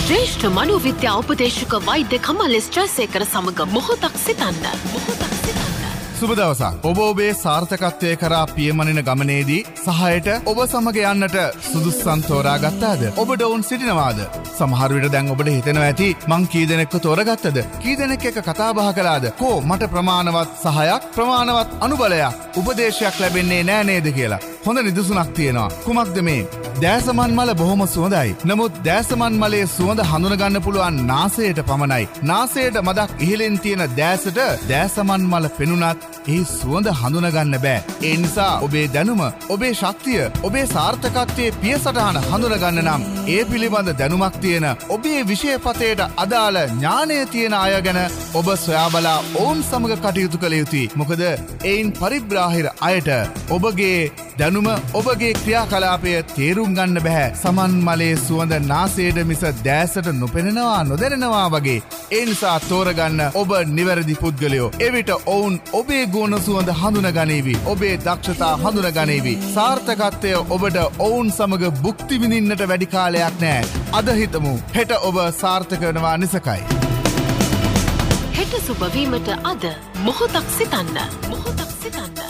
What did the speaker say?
ශ්‍රේෂ්ඨ මනෝවිද්‍යා උපදේශක වෛද්‍ය කමල් ජයසේකර සමග මොහොතක් සිතන්න. සුබ දවසක්. ඔබ ඔබේ සාර්ථකත්වය කරා පියමනින ගමනේදී සහයට ඔබ සමග යන්නට සුදුස්සන් තෝරා ගත්තාද? ඔබට ඔවුන් සිටිනවාද? සමහර විට දැන් ඔබට හිතෙනවා ඇති මං කී දෙනෙක්ව තෝරගත්තද? කී දෙනෙක් එක්ක කතා බහ කළාද? කෝ මට ප්‍රමාණවත් සහයක් ප්‍රමාණවත් අනුබලයක් උපදේශයක් ලැබෙන්නේ නෑ නේද කියලා. හොඳ නිදසුනක් තියෙනවා. කුමක්ද මේ? දෑසමන් මල බොහොම සුවඳයි. නමුත් දෑසමන් මලේ සුවඳ හඳුනගන්න පුළුවන් නාසයට පමණයි. නාසයට මදක් ඉහළින් තියෙන දෑසට දෑසමන් මල පෙනුනත් ඒ සුවඳ හඳුනගන්න බෑ. ඒ නිසා ඔබේ දැනුම, ඔබේ ශක්තිය, ඔබේ සාර්ථකත්වයේ පියසටහන හඳුනගන්න නම් ඒ පිළිබඳ දැනුමක් තියෙන, ඔබේ විෂයපතේට අදාළ ඥානය තියෙන අය ගැන ඔබ සොයා බලා ඔවුන් සමග කටයුතු කළ යුතුයි. මොකද එයින් පරිබ්‍රාහිර අයට ඔබගේ දැනුම, ඔබගේ ක්‍රියාකලාපය තේරුම් ගන්න බැහැ. සමන් මලේ සුවඳ නාසයට මිස දෑසට නොපෙනෙනවා, නොදැනෙනවා වගේ. ඒ නිසා තෝරගන්න ඔබ නිවැරදි පුද්ගලයෝ. එවිට ඔවුන් ඔබේ ගුණ සුවඳ හඳුනගනීවි. ඔබේ දක්ෂතා හඳුනගනීවි. සාර්ථකත්වය ඔබට ඔවුන් සමග භුක්ති විඳින්නට වැඩි කාලයක් නෑ. අද හිතමු හෙට ඔබ සාර්ථක වෙනවා නිසකයි. හෙට සුබ වීමට අද මොහොතක් සිතන්න. මොහොතක් සිතන්න.